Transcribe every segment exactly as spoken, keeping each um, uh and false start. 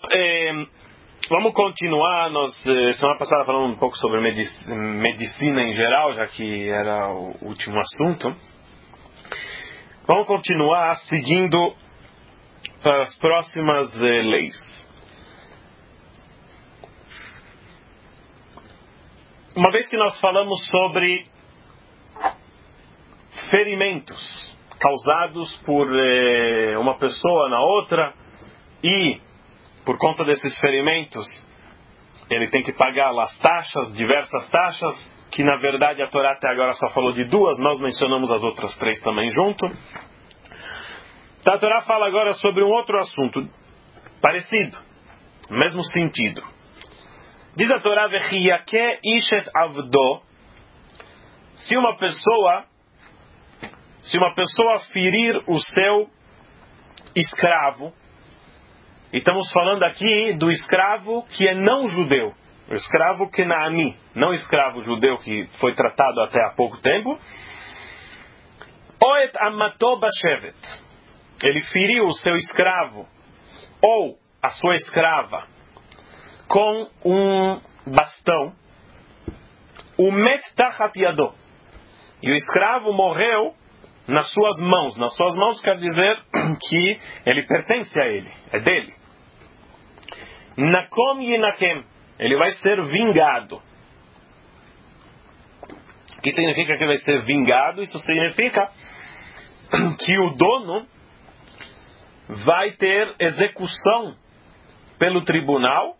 eh, vamos continuar. Nós, eh, semana passada, falamos um pouco sobre medic- medicina em geral, já que era o último assunto. Vamos continuar seguindo para as próximas eh, leis. Uma vez que nós falamos sobre ferimentos causados por eh, uma pessoa na outra, e por conta desses ferimentos ele tem que pagar as taxas, diversas taxas, que na verdade a Torá até agora só falou de duas, nós mencionamos as outras três também junto. Então a Torá fala agora sobre um outro assunto parecido, mesmo sentido. Diz a Torá: "Vechiyake ishet avdo", se uma pessoa se uma pessoa ferir o seu escravo, e estamos falando aqui do escravo que é não judeu, o escravo Kenaani, não escravo judeu que foi tratado até há pouco tempo. Oet amato bashevet, ele feriu o seu escravo ou a sua escrava com um bastão. O met tachat yado, e o escravo morreu nas suas mãos. Nas suas mãos quer dizer que ele pertence a ele, é dele. Nakom yinakem, ele vai ser vingado. O que significa que ele vai ser vingado? Isso significa que o dono vai ter execução pelo tribunal,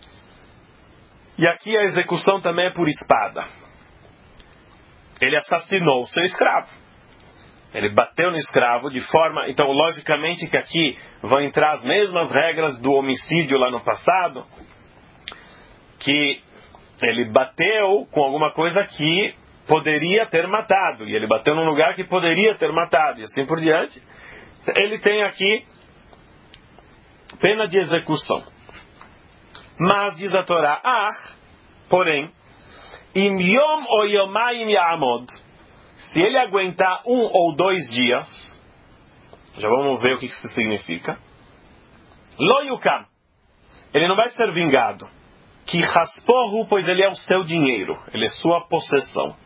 e aqui a execução também é por espada. Ele assassinou o seu escravo. Ele bateu no escravo de forma... Então, logicamente que aqui vão entrar as mesmas regras do homicídio lá no passado, que ele bateu com alguma coisa que poderia ter matado, e ele bateu num lugar que poderia ter matado, e assim por diante. Ele tem aqui pena de execução. Mas, diz a Torá, ah, porém, im yom o yomayim ya'amod, se ele aguentar um ou dois dias, já vamos ver o que isso significa. Lo yukam, ele não vai ser vingado. Ki rasporu, pois ele é o seu dinheiro, ele é sua possessão.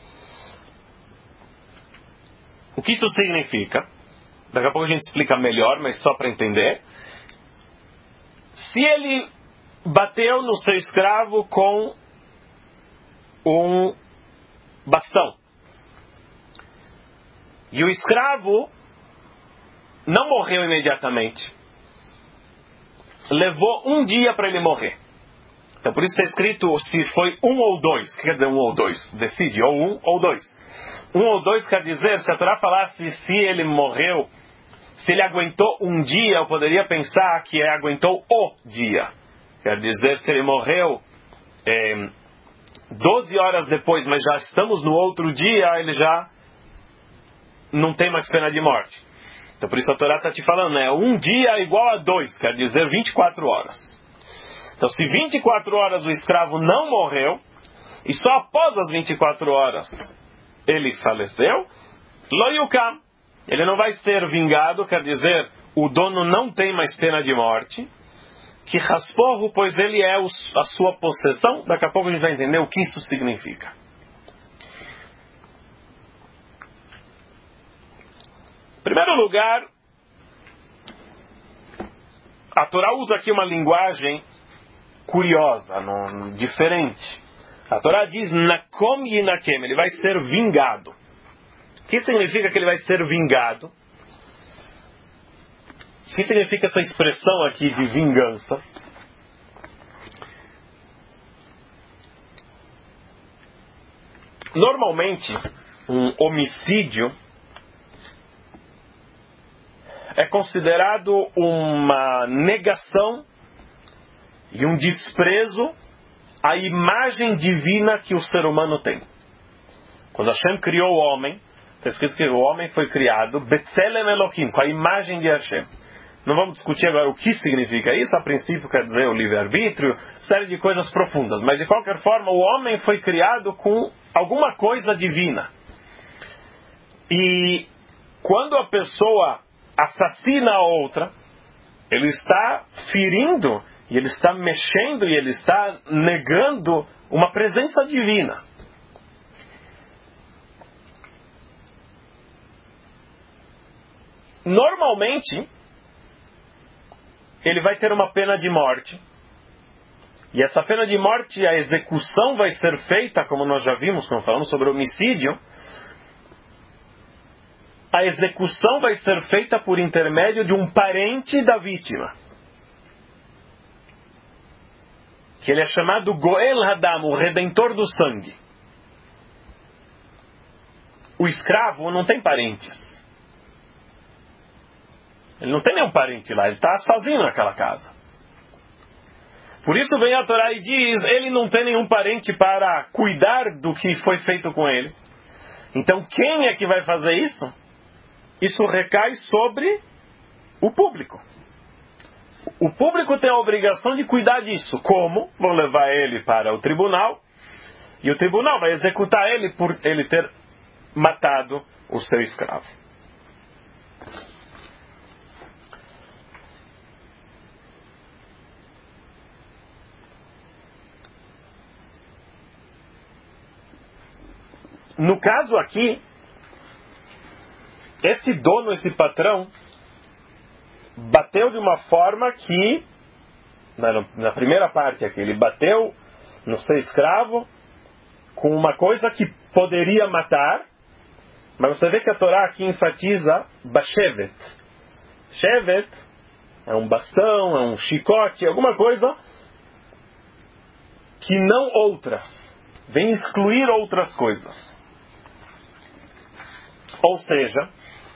O que isso significa? Daqui a pouco a gente explica melhor, mas só para entender. Se ele bateu no seu escravo com um bastão, e o escravo não morreu imediatamente, levou um dia para ele morrer. Então por isso está escrito se foi um ou dois. O que quer dizer um ou dois? Decide, ou um ou dois. Um ou dois quer dizer, se a Torá falasse se ele morreu, se ele aguentou um dia, eu poderia pensar que ele aguentou o dia. Quer dizer, se ele morreu é, doze horas depois, mas já estamos no outro dia, ele já não tem mais pena de morte. Então por isso a Torá está te falando, né? Um dia é igual a dois, quer dizer vinte e quatro horas. Então se vinte e quatro horas o escravo não morreu, e só após as vinte e quatro horas ele faleceu, lo yukam, ele não vai ser vingado, quer dizer, o dono não tem mais pena de morte. Que rasporro, pois ele é a sua possessão. Daqui a pouco a gente vai entender o que isso significa. Em primeiro lugar, a Torá usa aqui uma linguagem curiosa, não, diferente. A Torá diz nakom yinakem, ele vai ser vingado. O que significa que ele vai ser vingado? O que significa essa expressão aqui de vingança? Normalmente, um homicídio é considerado uma negação e um desprezo à imagem divina que o ser humano tem. Quando Hashem criou o homem, está escrito que o homem foi criado Betzelem Elohim, com a imagem de Hashem. Não vamos discutir agora o que significa isso. A princípio quer dizer o livre-arbítrio, série de coisas profundas. Mas de qualquer forma, o homem foi criado com alguma coisa divina. E quando a pessoa assassina a outra, ele está ferindo E ele está mexendo e ele está negando uma presença divina. Normalmente, ele vai ter uma pena de morte. E essa pena de morte, a execução vai ser feita, como nós já vimos quando falamos sobre homicídio, a execução vai ser feita por intermédio de um parente da vítima. Que ele é chamado Goel Hadam, o redentor do sangue. O escravo não tem parentes. Ele não tem nenhum parente lá, ele está sozinho naquela casa. Por isso vem a Torá e diz, ele não tem nenhum parente para cuidar do que foi feito com ele. Então quem é que vai fazer isso? Isso recai sobre o público. O público tem a obrigação de cuidar disso. Como? Vão levar ele para o tribunal e o tribunal vai executar ele por ele ter matado o seu escravo. No caso aqui, esse dono, esse patrão, bateu de uma forma que, na, na primeira parte aqui, ele bateu no seu escravo com uma coisa que poderia matar, mas você vê que a Torá aqui enfatiza Bashevet. Shevet é um bastão, é um chicote, alguma coisa que não outras. Vem excluir outras coisas. Ou seja,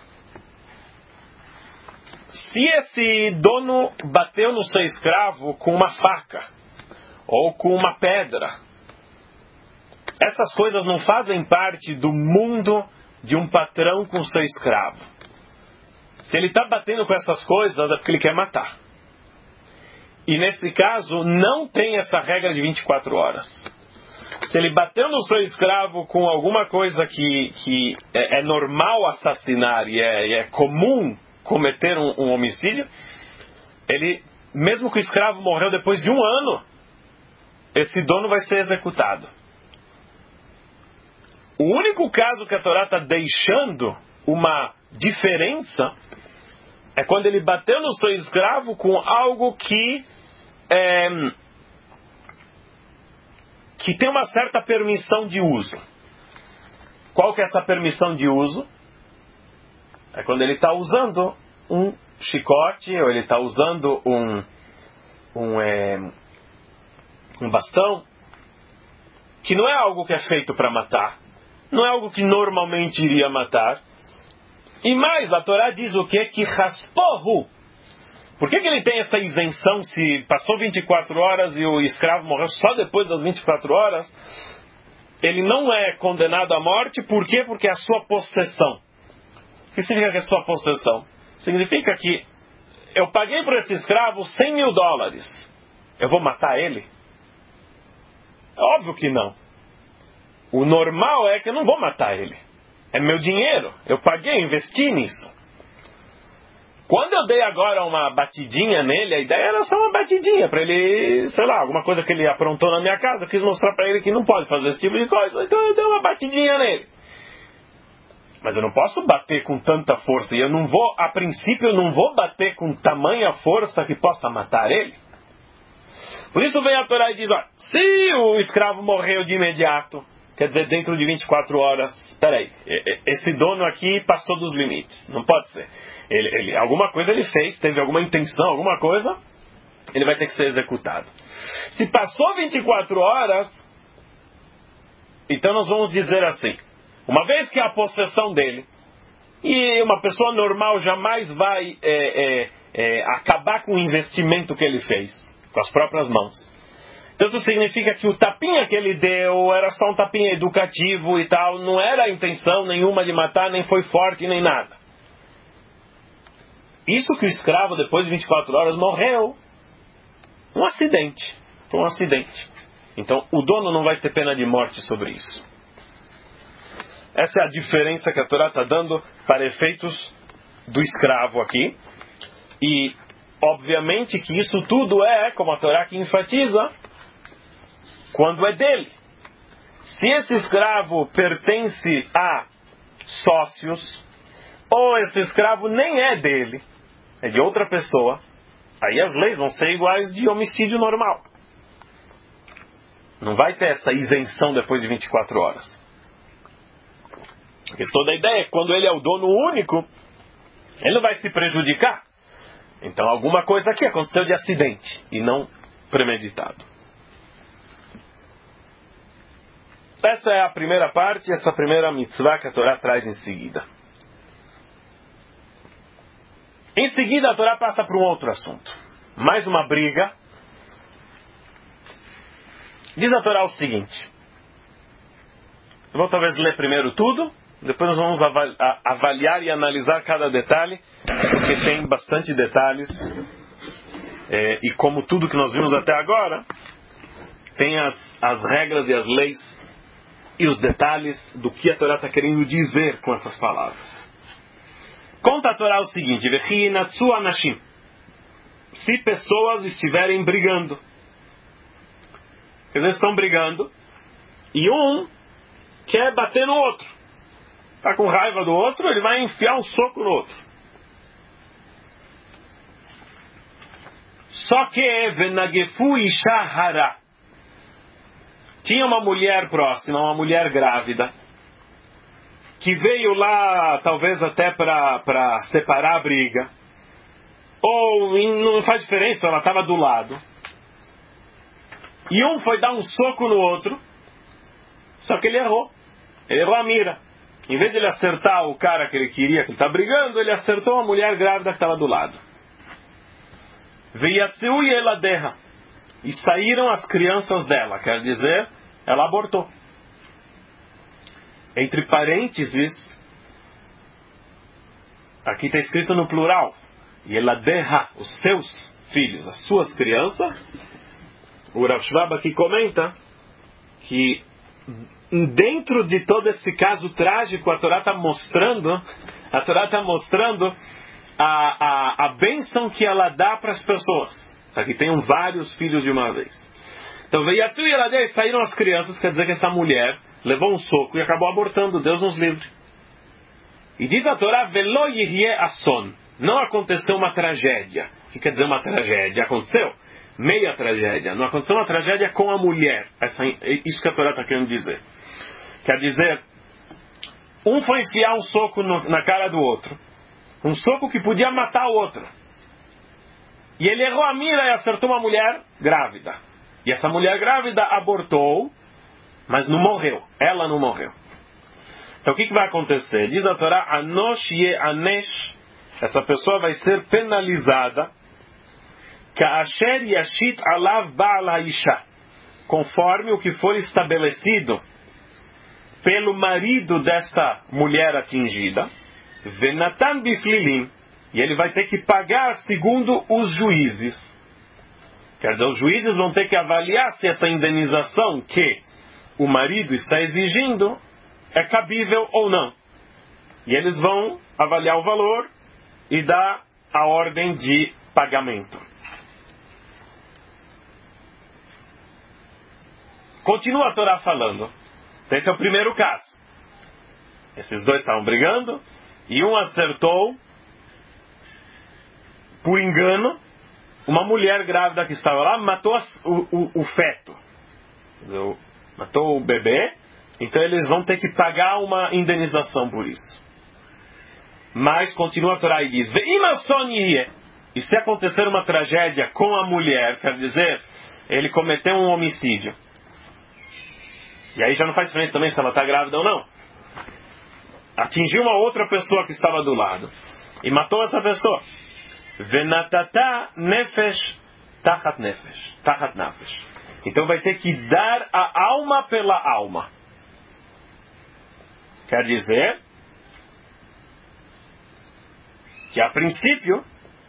se esse dono bateu no seu escravo com uma faca ou com uma pedra, essas coisas não fazem parte do mundo de um patrão com seu escravo. Se ele está batendo com essas coisas é porque ele quer matar. E nesse caso não tem essa regra de vinte e quatro horas. Se ele bateu no seu escravo com alguma coisa que, que é, é normal assassinar e é, é comum cometer um, um homicídio, ele, mesmo que o escravo morreu depois de um ano, esse dono vai ser executado. O único caso que a Torá está deixando uma diferença é quando ele bateu no seu escravo com algo que é, que tem uma certa permissão de uso. Qual que é essa permissão de uso? É quando ele está usando um chicote, ou ele está usando um, um, é, um bastão, que não é algo que é feito para matar, não é algo que normalmente iria matar. E mais, a Torá diz o quê? Que raspohu. Por que, que ele tem essa isenção se passou vinte e quatro horas e o escravo morreu só depois das vinte e quatro horas? Ele não é condenado à morte, por quê? Porque é a sua possessão. O que significa que é a sua possessão? Significa que eu paguei por esse escravo cem mil dólares. Eu vou matar ele? Óbvio que não. O normal é que eu não vou matar ele. É meu dinheiro. Eu paguei, investi nisso. Quando eu dei agora uma batidinha nele, a ideia era só uma batidinha, para ele, sei lá, alguma coisa que ele aprontou na minha casa, eu quis mostrar para ele que não pode fazer esse tipo de coisa, então eu dei uma batidinha nele. Mas eu não posso bater com tanta força, e eu não vou, a princípio eu não vou bater com tamanha força que possa matar ele. Por isso vem a Torá e diz, ó, se o escravo morreu de imediato, quer dizer, dentro de vinte e quatro horas, peraí, esse dono aqui passou dos limites, não pode ser. Ele, ele, alguma coisa ele fez, teve alguma intenção, alguma coisa, ele vai ter que ser executado. Se passou vinte e quatro horas, então nós vamos dizer assim, uma vez que a possessão dele, e uma pessoa normal jamais vai é, é, é, acabar com o investimento que ele fez, com as próprias mãos. Então isso significa que o tapinha que ele deu era só um tapinha educativo e tal, não era a intenção nenhuma de matar, nem foi forte, nem nada. Isso que o escravo, depois de vinte e quatro horas, morreu. Um acidente. Foi um acidente. Então, o dono não vai ter pena de morte sobre isso. Essa é a diferença que a Torá está dando para efeitos do escravo aqui. E obviamente que isso tudo é, como a Torá que enfatiza, quando é dele. Se esse escravo pertence a sócios, ou esse escravo nem é dele, é de outra pessoa, aí as leis vão ser iguais de homicídio normal. Não vai ter essa isenção depois de vinte e quatro horas. Porque toda a ideia é que quando ele é o dono único, ele não vai se prejudicar. Então alguma coisa aqui aconteceu de acidente e não premeditado. Essa é a primeira parte, essa primeira mitzvah que a Torá traz em seguida. Em seguida a Torá passa para um outro assunto. Mais uma briga. Diz a Torá o seguinte. Eu vou talvez ler primeiro tudo, depois nós vamos avaliar e analisar cada detalhe, porque tem bastante detalhes. É, e como tudo que nós vimos até agora, tem as, as regras e as leis e os detalhes do que a Torá está querendo dizer com essas palavras. Conta a Torá o seguinte: Vechinatsu anashim. Se pessoas estiverem brigando, eles estão brigando, e um quer bater no outro, está com raiva do outro, ele vai enfiar um soco no outro. Só que venagefu isha hara. Tinha uma mulher próxima, uma mulher grávida, que veio lá, talvez até para separar a briga. Ou não faz diferença, ela estava do lado. E um foi dar um soco no outro, só que ele errou. Ele errou a mira. Em vez de ele acertar o cara que ele queria, que ele está brigando, ele acertou a mulher grávida que estava do lado. Veiatzeu e ela derra. E saíram as crianças dela, quer dizer, ela abortou. Entre parênteses, aqui está escrito no plural. E ela derra os seus filhos, as suas crianças. O Rav Shvab aqui comenta que dentro de todo esse caso trágico, a Torá está mostrando, a Torá está mostrando a, a, a bênção que ela dá para as pessoas, para que tenham vários filhos de uma vez. Então, Veiatzu e Eladei, saíram as crianças, quer dizer que essa mulher levou um soco e acabou abortando, Deus nos livre. E diz a Torá, Velo yihye ason, não aconteceu uma tragédia. O que quer dizer uma tragédia? Aconteceu meia tragédia, não aconteceu uma tragédia com a mulher. Essa, isso que a Torá está querendo dizer. Quer dizer, um foi enfiar um soco no, na cara do outro, um soco que podia matar o outro, e ele errou a mira e acertou uma mulher grávida, e essa mulher grávida abortou, mas não morreu, ela não morreu. Então o que, que vai acontecer? Diz a Torá, Anosh ye anesh, essa pessoa vai ser penalizada, Ka'asher yashit alav ba'al ha'isha, conforme o que for estabelecido pelo marido dessa mulher atingida, venatan biflilim, e ele vai ter que pagar segundo os juízes. Quer dizer, os juízes vão ter que avaliar se essa indenização que o marido está exigindo é cabível ou não. E eles vão avaliar o valor e dar a ordem de pagamento. Continua a Torá falando. Esse é o primeiro caso. Esses dois estavam brigando e um acertou, por engano, uma mulher grávida que estava lá, matou o, o, o feto. Matou o bebê. Então eles vão ter que pagar uma indenização por isso. Mas continua a Torá e diz, e se acontecer uma tragédia com a mulher, quer dizer, ele cometeu um homicídio. E aí já não faz diferença também se ela está grávida ou não. Atingiu uma outra pessoa que estava do lado e matou essa pessoa. Venatata nefesh tachat nefesh. Tachat nefesh. Então vai ter que dar a alma pela alma. Quer dizer que a princípio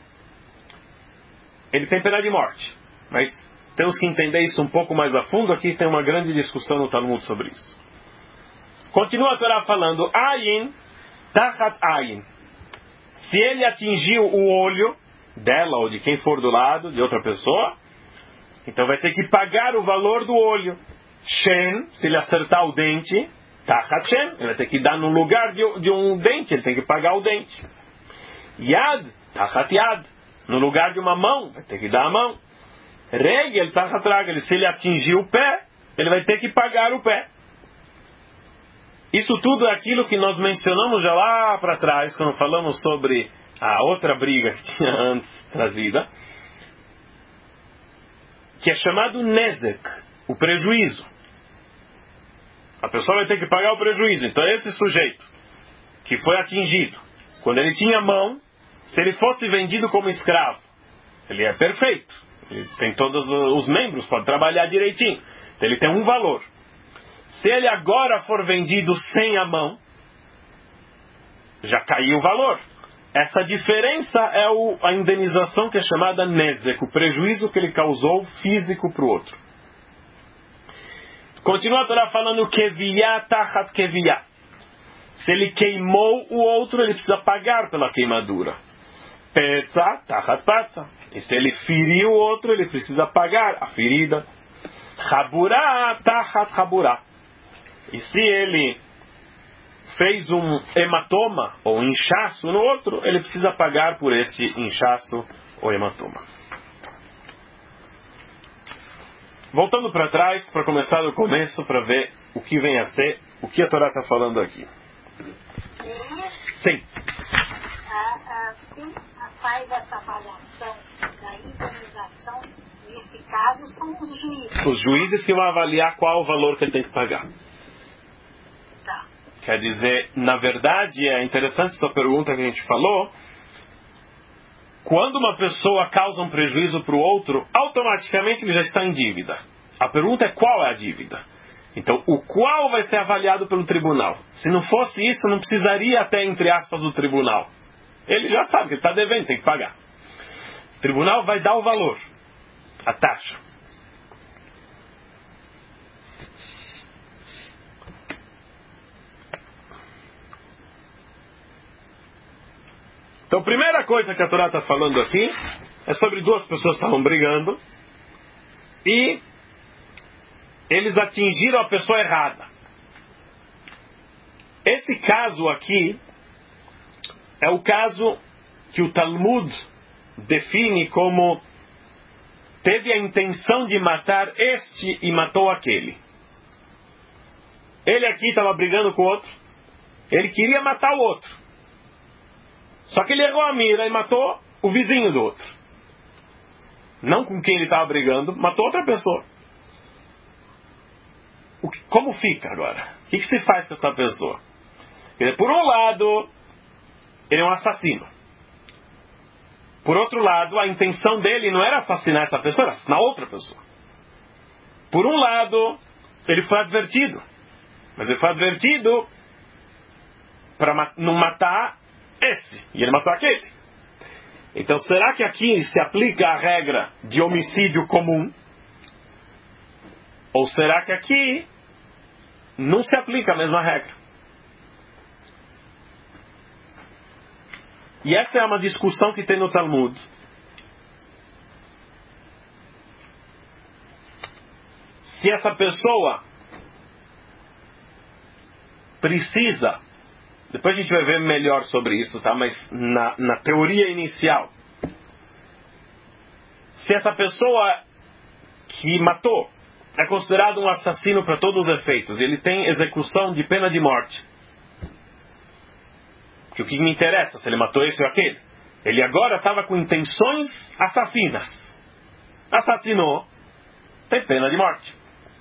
ele tem pena de morte. Mas temos que entender isso um pouco mais a fundo. Aqui tem uma grande discussão no Talmud sobre isso. Continua a Torá falando, Ayin, tachat ayin. Se ele atingiu o olho, dela ou de quem for do lado de outra pessoa, então vai ter que pagar o valor do olho. Shen, se ele acertar o dente, tachat shen, ele vai ter que dar no lugar de, de um dente, ele tem que pagar o dente. Yad, tachat yad, no lugar de uma mão, vai ter que dar a mão. Regel, tachat ragel, se ele atingir o pé, ele vai ter que pagar o pé. Isso tudo é aquilo que nós mencionamos já lá para trás, quando falamos sobre a outra briga que tinha antes trazida, que é chamado nezek, o prejuízo. A pessoa vai ter que pagar o prejuízo. Então esse sujeito que foi atingido, quando ele tinha mão, se ele fosse vendido como escravo, ele é perfeito. Ele tem todos os membros, pode trabalhar direitinho. Ele tem um valor. Se ele agora for vendido sem a mão, já caiu o valor. Essa diferença é o, a indenização que é chamada nezek, o prejuízo que ele causou físico para o outro. Continua a Torá falando keviyah tachat keviyah. Se ele queimou o outro, ele precisa pagar pela queimadura. Petza tachat patza. E se ele feriu o outro, ele precisa pagar a ferida. Chaburá tachat chaburá. E se ele fez um hematoma ou inchaço no outro, ele precisa pagar por esse inchaço ou hematoma. Voltando para trás, para começar do começo, para ver o que vem a ser, o que a Torá está falando aqui. Sim. Quem faz essa avaliação da indenização, nesse caso, são os juízes. Os juízes que vão avaliar qual o valor que ele tem que pagar. Tá. Quer dizer, na verdade, é interessante essa pergunta que a gente falou. Quando uma pessoa causa um prejuízo para o outro, automaticamente ele já está em dívida. A pergunta é qual é a dívida. Então, o qual vai ser avaliado pelo tribunal. Se não fosse isso, não precisaria até, entre aspas, do tribunal. Ele já sabe que ele está devendo, tem que pagar. O tribunal vai dar o valor, a taxa. Então, a primeira coisa que a Torá está falando aqui é sobre duas pessoas que estavam brigando e eles atingiram a pessoa errada. Esse caso aqui é o caso que o Talmud define como teve a intenção de matar este e matou aquele. Ele aqui estava brigando com o outro, ele queria matar o outro. Só que ele errou a mira e matou o vizinho do outro. Não com quem ele estava brigando, matou outra pessoa. O que, como fica agora? O que, que se faz com essa pessoa? Quer dizer, por um lado, ele é um assassino. Por outro lado, a intenção dele não era assassinar essa pessoa, era assassinar outra pessoa. Por um lado, ele foi advertido. Mas ele foi advertido para não matar esse, e ele matou aquele. Então, será que aqui se aplica a regra de homicídio comum? Ou será que aqui não se aplica a mesma regra? E essa é uma discussão que tem no Talmud. Se essa pessoa precisa, depois a gente vai ver melhor sobre isso, tá? Mas na, na teoria inicial, se essa pessoa que matou é considerado um assassino para todos os efeitos, ele tem execução de pena de morte. Porque o que me interessa, se ele matou esse ou aquele? Ele agora estava com intenções assassinas. Assassinou, tem pena de morte.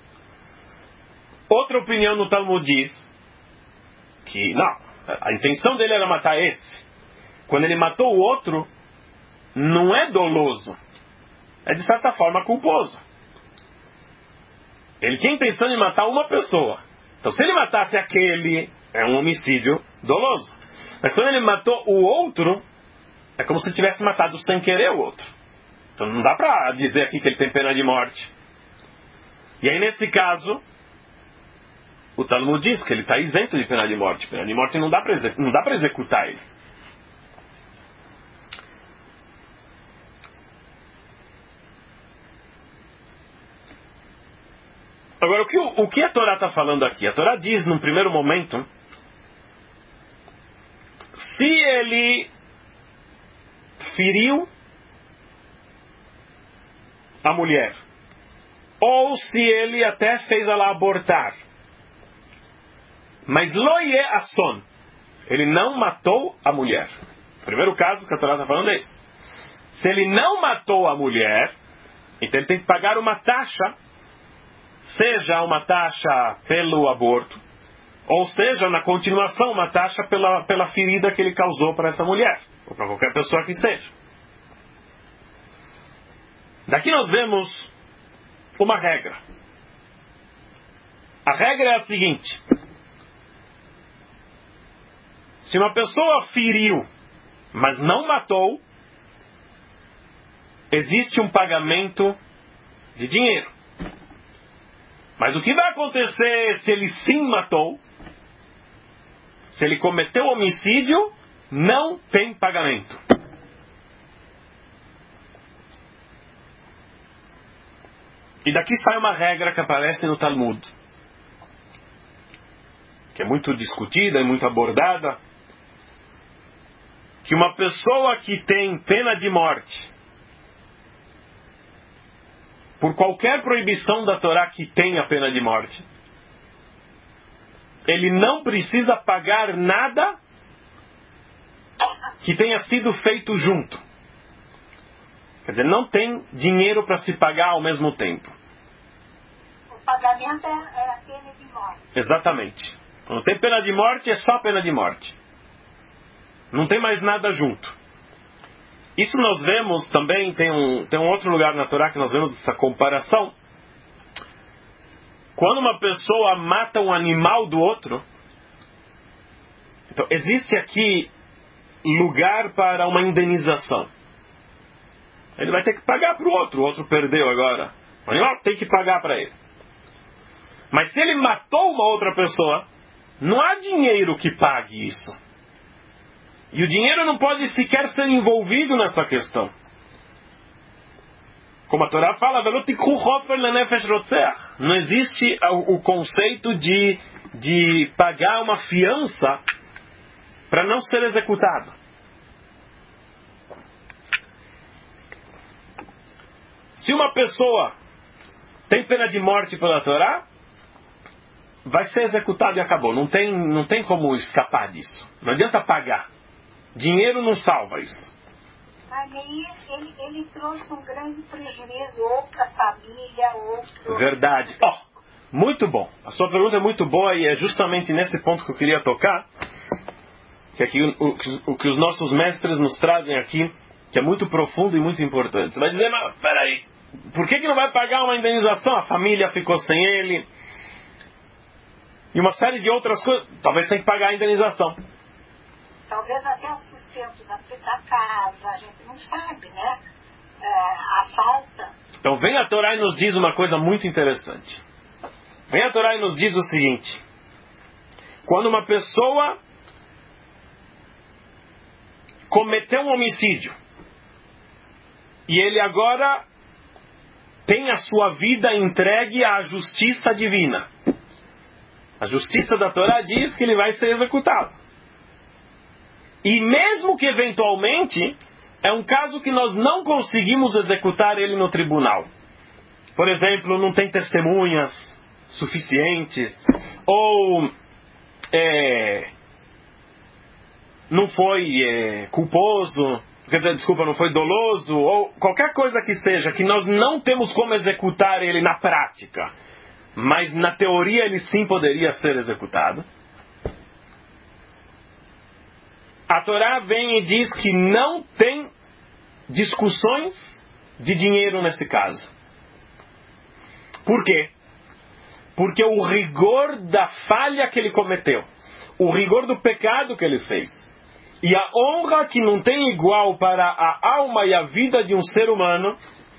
Outra opinião no Talmud diz que não, a intenção dele era matar esse. Quando ele matou o outro, não é doloso, é de certa forma culposo. Ele tinha a intenção de matar uma pessoa. Então, se ele matasse aquele, é um homicídio doloso. Mas quando ele matou o outro, é como se tivesse matado sem querer o outro. Então não dá para dizer aqui que ele tem pena de morte. E aí, nesse caso, o Talmud diz que ele está isento de pena de morte. Pena de morte não dá para executar ele. Agora, o que, o que a Torá está falando aqui? A Torá diz, num primeiro momento, se ele feriu a mulher, ou se ele até fez ela abortar, mas loie asson, ele não matou a mulher. O primeiro caso que a Torá está falando é esse. Se ele não matou a mulher, então ele tem que pagar uma taxa, seja uma taxa pelo aborto, ou seja, na continuação, uma taxa pela, pela ferida que ele causou para essa mulher, ou para qualquer pessoa que seja. Daqui nós vemos uma regra. A regra é a seguinte: se uma pessoa feriu, mas não matou, existe um pagamento de dinheiro. Mas o que vai acontecer se ele sim matou? Se ele cometeu homicídio, não tem pagamento. E daqui sai uma regra que aparece no Talmud, que é muito discutida e muito abordada, que uma pessoa que tem pena de morte, por qualquer proibição da Torá que tenha pena de morte, ele não precisa pagar nada que tenha sido feito junto. Quer dizer, não tem dinheiro para se pagar ao mesmo tempo. O pagamento é, é a pena de morte. Exatamente. Quando tem pena de morte, é só pena de morte. Não tem mais nada junto. Isso nós vemos também, tem um, tem um outro lugar na Torá que nós vemos essa comparação. Quando uma pessoa mata um animal do outro, então existe aqui lugar para uma indenização. Ele vai ter que pagar para o outro, o outro perdeu agora. O animal tem que pagar para ele. Mas se ele matou uma outra pessoa, não há dinheiro que pague isso. E o dinheiro não pode sequer ser envolvido nessa questão. Como a Torá fala, não existe o conceito de, de pagar uma fiança para não ser executado. Se uma pessoa tem pena de morte pela Torá, vai ser executado e acabou. Não tem, não tem como escapar disso. Não adianta pagar. Dinheiro não salva isso. Mas aí ele, ele trouxe um grande prejuízo ou para a família, ou para... Verdade. Oh, muito bom. A sua pergunta é muito boa e é justamente nesse ponto que eu queria tocar. Que aqui o, o, o que os nossos mestres nos trazem aqui, que é muito profundo e muito importante. Você vai dizer, mas peraí, por que, que não vai pagar uma indenização? A família ficou sem ele. E uma série de outras coisas. Talvez tenha que pagar a indenização. Talvez até o sustento da, da casa, a gente não sabe, né? É, a falta. Então vem a Torá e nos diz uma coisa muito interessante. Vem a Torá e nos diz o seguinte: quando uma pessoa cometeu um homicídio e ele agora tem a sua vida entregue à justiça divina, a justiça da Torá diz que ele vai ser executado. E mesmo que eventualmente é um caso que nós não conseguimos executar ele no tribunal. Por exemplo, não tem testemunhas suficientes, ou é, não foi é, culposo, quer dizer, desculpa, não foi doloso, ou qualquer coisa que seja, que nós não temos como executar ele na prática, mas na teoria ele sim poderia ser executado. A Torá vem e diz que não tem discussões de dinheiro nesse caso. Por quê? Porque o rigor da falha que ele cometeu, o rigor do pecado que ele fez, e a honra que não tem igual para a alma e a vida de um ser humano,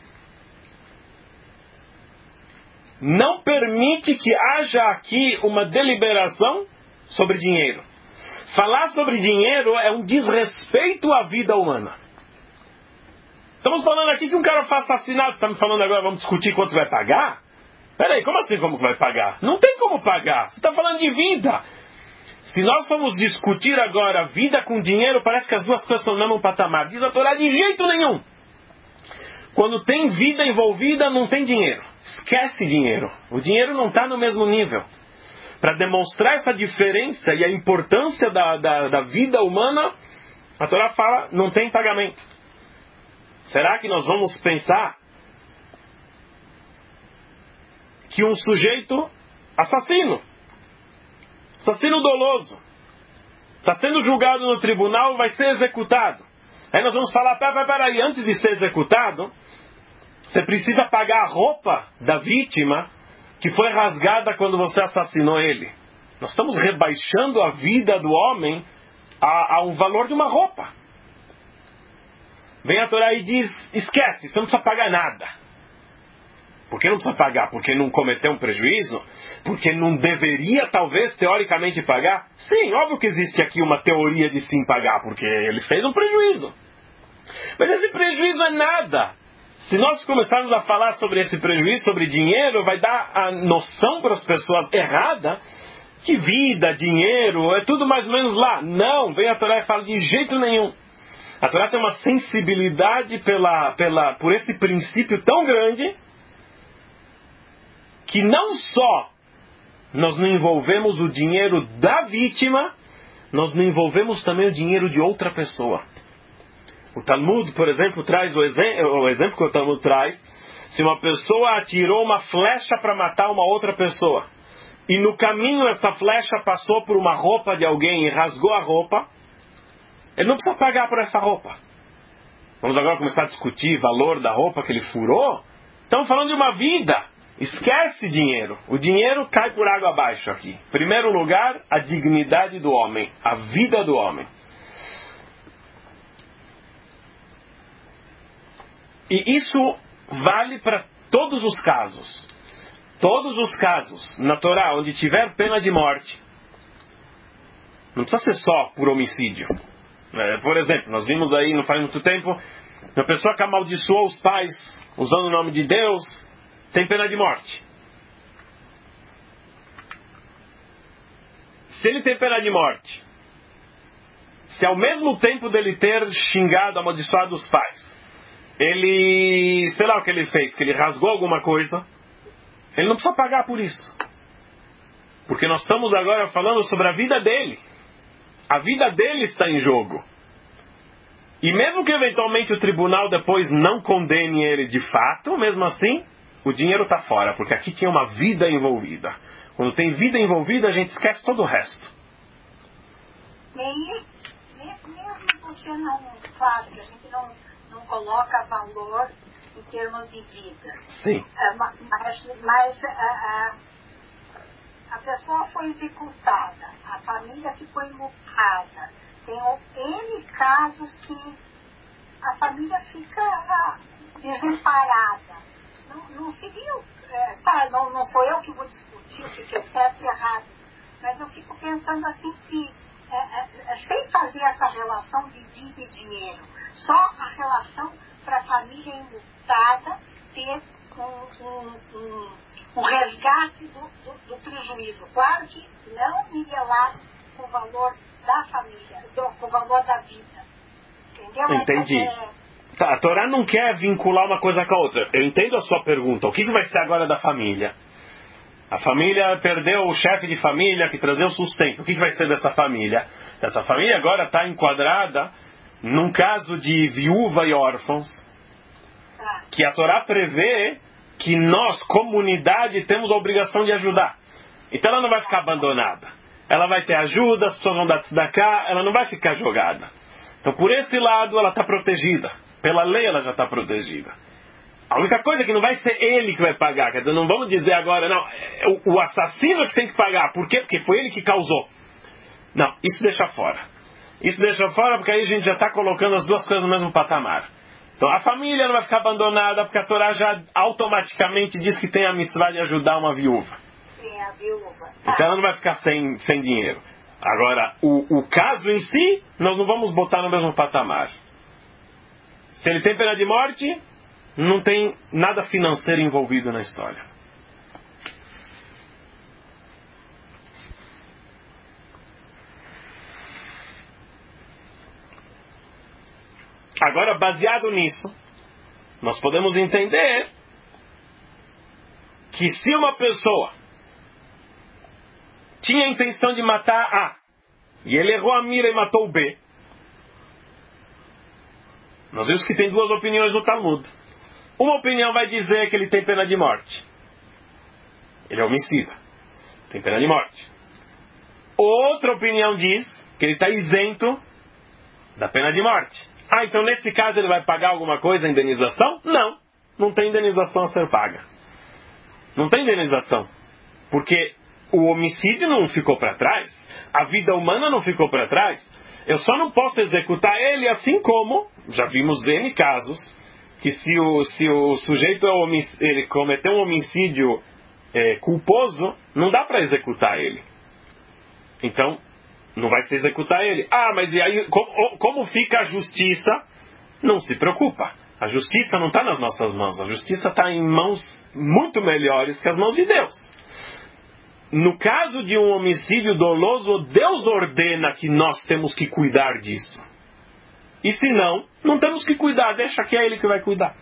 não permite que haja aqui uma deliberação sobre dinheiro. Falar sobre dinheiro é um desrespeito à vida humana. Estamos falando aqui que um cara foi assassinado. Está me falando agora, vamos discutir quanto vai pagar? Peraí, como assim como que vai pagar? Não tem como pagar. Você está falando de vida. Se nós formos discutir agora vida com dinheiro, parece que as duas coisas estão no mesmo patamar. Diz a Torá, de jeito nenhum. Quando tem vida envolvida, não tem dinheiro. Esquece dinheiro. O dinheiro não está no mesmo nível. Para demonstrar essa diferença e a importância da, da, da vida humana, a Torá fala, não tem pagamento. Será que nós vamos pensar que um sujeito assassino, assassino doloso, está sendo julgado no tribunal, vai ser executado? Aí nós vamos falar, peraí, peraí, antes de ser executado, você precisa pagar a roupa da vítima que foi rasgada quando você assassinou ele. Nós estamos rebaixando a vida do homem a, a um valor de uma roupa. Vem a Torá e diz, esquece, você não precisa pagar nada. Por que não precisa pagar? Porque não cometeu um prejuízo? Porque não deveria, talvez, teoricamente pagar? Sim, óbvio que existe aqui uma teoria de sim pagar, porque ele fez um prejuízo. Mas esse prejuízo é nada. Se nós começarmos a falar sobre esse prejuízo, sobre dinheiro, vai dar a noção para as pessoas errada que vida, dinheiro, é tudo mais ou menos lá. Não, vem a Torá e fala de jeito nenhum. A Torá tem uma sensibilidade pela, pela, por esse princípio tão grande que não só nós não envolvemos o dinheiro da vítima, nós não envolvemos também o dinheiro de outra pessoa. O Talmud, por exemplo, traz o, exe- o exemplo que o Talmud traz. Se uma pessoa atirou uma flecha para matar uma outra pessoa, e no caminho essa flecha passou por uma roupa de alguém e rasgou a roupa, ele não precisa pagar por essa roupa. Vamos agora começar a discutir o valor da roupa que ele furou? Estamos falando de uma vida. Esquece dinheiro. O dinheiro cai por água abaixo aqui. Em primeiro lugar, a dignidade do homem, a vida do homem. E isso vale para todos os casos. Todos os casos na Torá onde tiver pena de morte. Não precisa ser só por homicídio. Por exemplo, nós vimos aí, não faz muito tempo, uma pessoa que amaldiçoou os pais usando o nome de Deus, tem pena de morte. Se ele tem pena de morte, se ao mesmo tempo dele ter xingado, amaldiçoado os pais, ele, sei lá o que ele fez, que ele rasgou alguma coisa, ele não precisa pagar por isso. Porque nós estamos agora falando sobre a vida dele. A vida dele está em jogo. E mesmo que eventualmente o tribunal depois não condene ele de fato, mesmo assim, o dinheiro está fora, porque aqui tinha uma vida envolvida. Quando tem vida envolvida, a gente esquece todo o resto. E mesmo você não, claro que a gente não, não coloca valor em termos de vida. Sim. Mas, mas a, a, a pessoa foi executada, a família ficou enlutada. Tem N casos que a família fica desamparada. Não, não seria, é, tá, não, não sou eu que vou discutir o que é certo e errado, mas eu fico pensando assim, se, é, é, sem fazer essa relação de vida e dinheiro, só a relação para a família enlutada ter um, um, um, um resgate do, do, do prejuízo. Claro que não nivelar com o valor da família, do, com o valor da vida. Entendeu? Entendi. É, Tá, a Torá não quer vincular uma coisa com a outra. Eu entendo a sua pergunta. O que, que vai ser agora da família? A família perdeu o chefe de família que trazia o sustento. O que, que vai ser dessa família? Essa família agora está enquadrada num caso de viúva e órfãos, que a Torá prevê que nós, comunidade, temos a obrigação de ajudar. Então ela não vai ficar abandonada. Ela vai ter ajuda, as pessoas vão dar tzedakah, ela não vai ficar jogada. Então por esse lado ela está protegida. Pela lei ela já está protegida. A única coisa é que não vai ser ele que vai pagar. Quer dizer, não vamos dizer agora, não, o, o assassino é que tem que pagar. Por quê? Porque foi ele que causou. Não, isso deixa fora. Isso deixa fora porque aí a gente já está colocando as duas coisas no mesmo patamar. Então a família não vai ficar abandonada porque a Torá já automaticamente diz que tem a mitzvah de ajudar uma viúva. Sim, a viúva. Então ela não vai ficar sem, sem dinheiro. Agora, o, o caso em si, nós não vamos botar no mesmo patamar. Se ele tem pena de morte, não tem nada financeiro envolvido na história. Agora, baseado nisso, nós podemos entender que se uma pessoa tinha a intenção de matar A, e ele errou a mira e matou B, nós vimos que tem duas opiniões no Talmud. Uma opinião vai dizer que ele tem pena de morte. Ele é homicida. Tem pena de morte. Outra opinião diz que ele está isento da pena de morte. Ah, então nesse caso ele vai pagar alguma coisa, indenização? Não. Não tem indenização a ser paga. Não tem indenização. Porque o homicídio não ficou para trás. A vida humana não ficou para trás. Eu só não posso executar ele, assim como já vimos N casos que se o, se o sujeito é homic, ele cometeu um homicídio é, culposo, não dá para executar ele. Então, não vai se executar ele. Ah, mas e aí, como, como fica a justiça? Não se preocupa. A justiça não está nas nossas mãos. A justiça está em mãos muito melhores que as mãos de Deus. No caso de um homicídio doloso, Deus ordena que nós temos que cuidar disso. E se não, não temos que cuidar. Deixa que é Ele que vai cuidar.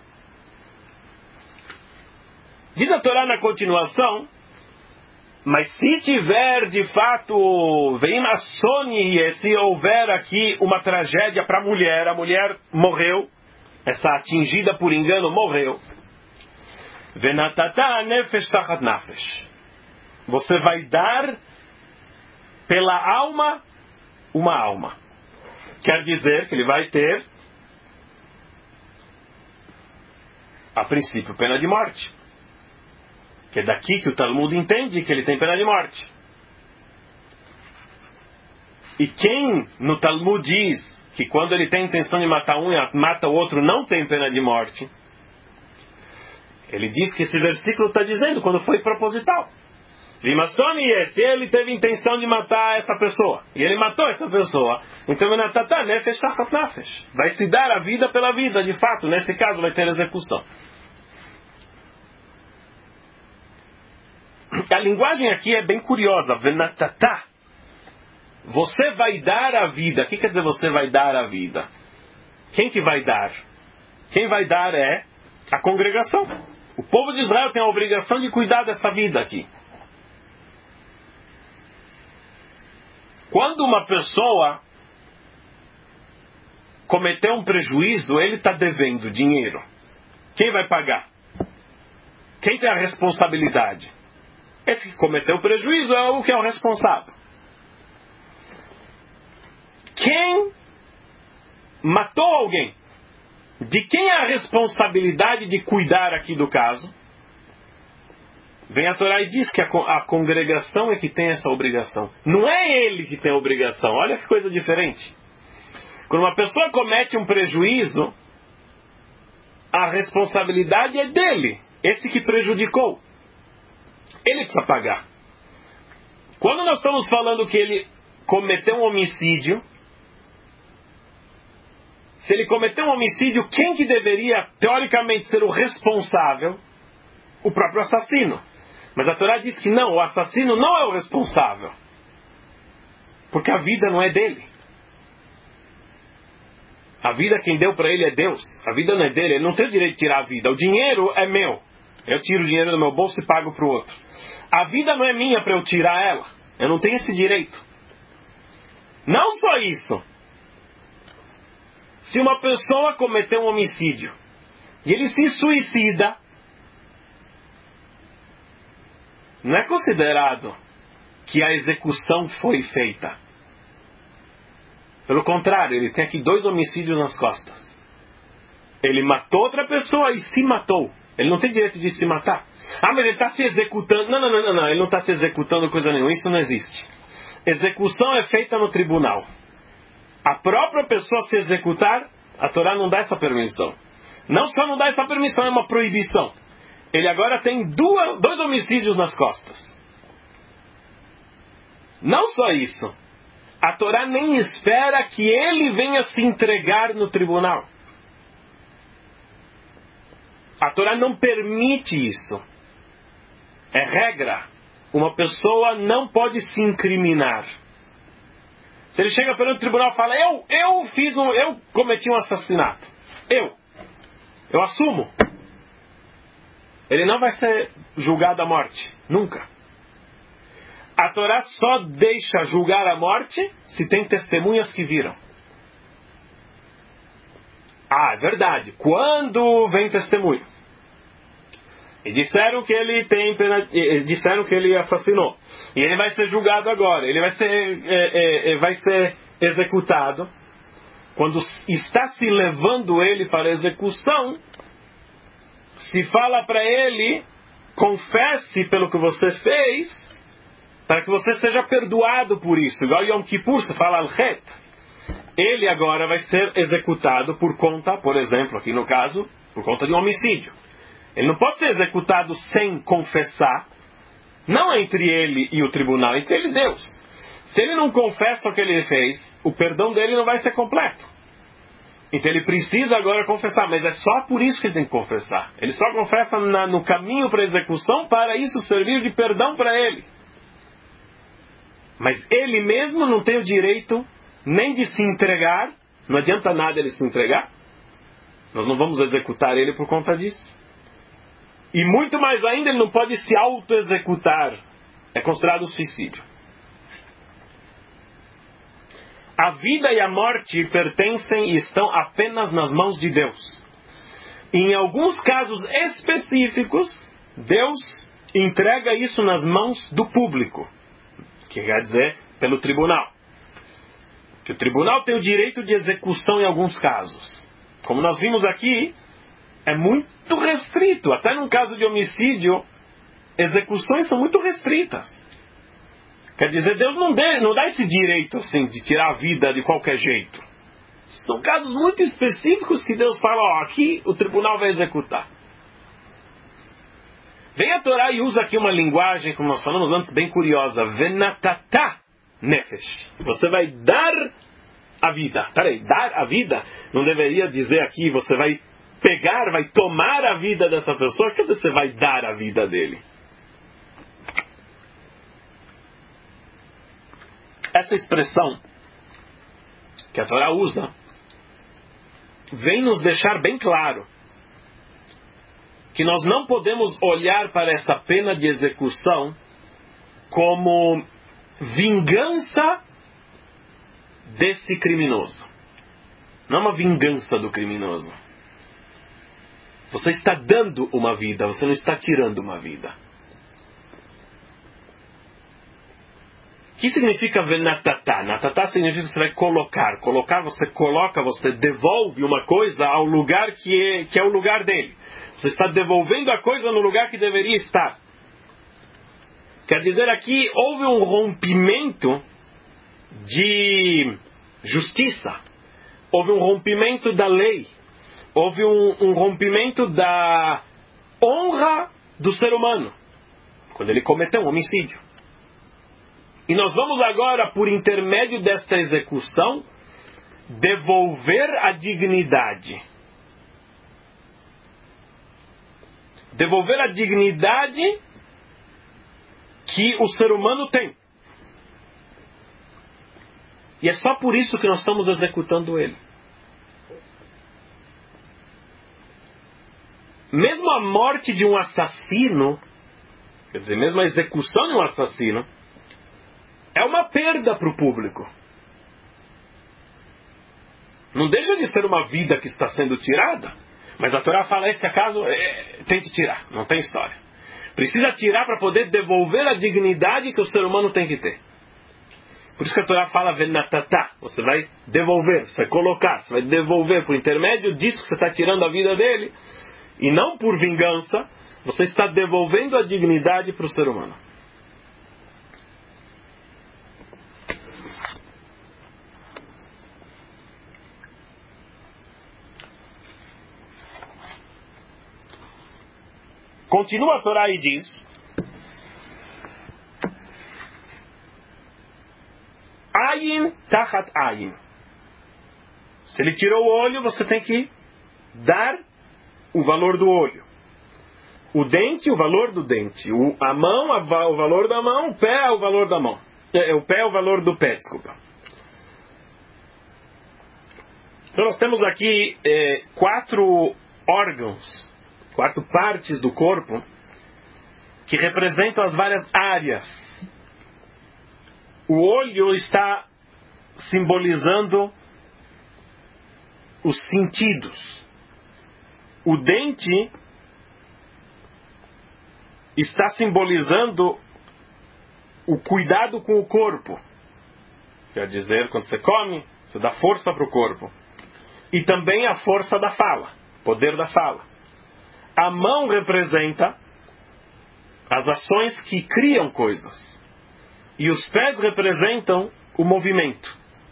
Diz a Torá na continuação, mas se tiver de fato, vem a Sony, se houver aqui uma tragédia para a mulher, a mulher morreu, essa atingida por engano morreu. Venatata nefesh tachat nafesh. Você vai dar pela alma uma alma. Quer dizer que ele vai ter, a princípio, pena de morte. Que é daqui que o Talmud entende que ele tem pena de morte. E quem no Talmud diz que quando ele tem intenção de matar um e mata o outro não tem pena de morte, ele diz que esse versículo está dizendo quando foi proposital. Vimassoni, se ele teve intenção de matar essa pessoa, e ele matou essa pessoa, então vai se dar a vida pela vida, de fato, nesse caso vai ter execução. A linguagem aqui é bem curiosa, venatata. Você vai dar a vida. O que quer dizer você vai dar a vida? Quem que vai dar? Quem vai dar é a congregação. O povo de Israel tem a obrigação de cuidar dessa vida aqui. Quando uma pessoa cometeu um prejuízo, ele está devendo dinheiro. Quem vai pagar? Quem tem a responsabilidade? Esse que cometeu o prejuízo é o que é o responsável. Quem matou alguém? De quem é a responsabilidade de cuidar aqui do caso? Vem a Torá e diz que a, a congregação é que tem essa obrigação. Não é ele que tem a obrigação. Olha que coisa diferente. Quando uma pessoa comete um prejuízo, a responsabilidade é dele. Esse que prejudicou. Ele precisa pagar. Quando nós estamos falando que ele cometeu um homicídio, se ele cometeu um homicídio, quem que deveria, teoricamente, ser o responsável? O próprio assassino. Mas a Torá diz que não, o assassino não é o responsável. Porque a vida não é dele. A vida quem deu para ele é Deus. A vida não é dele, ele não tem o direito de tirar a vida. O dinheiro é meu. Eu tiro o dinheiro do meu bolso e pago para o outro. A vida não é minha para eu tirar ela. Eu não tenho esse direito. Não só isso. Se uma pessoa cometeu um homicídio e ele se suicida, não é considerado que a execução foi feita. Pelo contrário, ele tem aqui dois homicídios nas costas. Ele matou outra pessoa e se matou. Ele não tem direito de se matar. Ah, mas ele está se executando. Não, não, não, não, ele não está se executando coisa nenhuma. Isso não existe. Execução é feita no tribunal. A própria pessoa se executar, a Torá não dá essa permissão. Não só não dá essa permissão, é uma proibição. Ele agora tem duas, dois homicídios nas costas. Não só isso. A Torá nem espera que ele venha se entregar no tribunal. A Torá não permite isso. É regra. Uma pessoa não pode se incriminar. Se ele chega perante o tribunal e fala, eu, eu fiz um, eu cometi um assassinato. Eu. Eu assumo. Ele não vai ser julgado à morte. Nunca. A Torá só deixa julgar a morte se tem testemunhas que viram. Ah, é verdade. Quando vem testemunhas? E disseram que ele tem pena, disseram que ele assassinou. E ele vai ser julgado agora. Ele vai ser, é, é, vai ser executado. Quando está se levando ele para a execução, se fala para ele, confesse pelo que você fez, para que você seja perdoado por isso. Igual Yom Kippur, se fala al-Het. Ele agora vai ser executado por conta, por exemplo, aqui no caso, por conta de um homicídio. Ele não pode ser executado sem confessar, não entre ele e o tribunal, entre ele e Deus. Se ele não confessa o que ele fez, o perdão dele não vai ser completo. Então ele precisa agora confessar, mas é só por isso que ele tem que confessar. Ele só confessa na, no caminho para a execução, para isso servir de perdão para ele. Mas ele mesmo não tem o direito nem de se entregar, não adianta nada ele se entregar. Nós não vamos executar ele por conta disso. E muito mais ainda, ele não pode se auto-executar. É considerado suicídio. A vida e a morte pertencem e estão apenas nas mãos de Deus. E em alguns casos específicos, Deus entrega isso nas mãos do público. Que quer dizer, pelo tribunal. Que o tribunal tem o direito de execução em alguns casos. Como nós vimos aqui, é muito restrito. Até num caso de homicídio, execuções são muito restritas. Quer dizer, Deus não, dê, não dá esse direito assim, de tirar a vida de qualquer jeito. São casos muito específicos que Deus fala, ó, aqui o tribunal vai executar. Vem a Torá e usa aqui uma linguagem, como nós falamos antes, bem curiosa. Venatata nefesh. Você vai dar a vida. Peraí, dar a vida? Não deveria dizer aqui, você vai pegar, vai tomar a vida dessa pessoa? Quer dizer, você vai dar a vida dele. Essa expressão que a Torá usa vem nos deixar bem claro que nós não podemos olhar para essa pena de execução como vingança desse criminoso. Não é uma vingança do criminoso. Você está dando uma vida, você não está tirando uma vida. O que significa venatata? Natata significa que você vai colocar. Colocar, você coloca, você devolve uma coisa ao lugar que é, que é o lugar dele. Você está devolvendo a coisa no lugar que deveria estar. Quer dizer, aqui houve um rompimento de justiça. Houve um rompimento da lei. Houve um, um rompimento da honra do ser humano. Quando ele cometeu um homicídio. E nós vamos agora, por intermédio desta execução, devolver a dignidade. Devolver a dignidade que o ser humano tem. E é só por isso que nós estamos executando ele. Mesmo a morte de um assassino, quer dizer, mesmo a execução de um assassino, é uma perda para o público. Não deixa de ser uma vida que está sendo tirada. Mas a Torá fala, esse acaso é, tem que tirar, não tem história. Precisa tirar para poder devolver a dignidade que o ser humano tem que ter. Por isso que a Torá fala, venatata, você vai devolver, você vai colocar, você vai devolver por intermédio disso que você está tirando a vida dele. E não por vingança, você está devolvendo a dignidade para o ser humano. Continua a Torá e diz: Ayin tachat ayin. Se ele tirou o olho, você tem que dar o valor do olho. O dente, o valor do dente. O, a mão, a, o valor da mão. O pé, o valor da mão. O pé, o valor do pé, desculpa. Então nós temos aqui eh, quatro órgãos, quatro partes do corpo que representam as várias áreas. O olho está simbolizando os sentidos. O dente está simbolizando o cuidado com o corpo. Quer dizer, quando você come, você dá força para o corpo. E também a força da fala, poder da fala. A mão representa as ações que criam coisas. E os pés representam o movimento.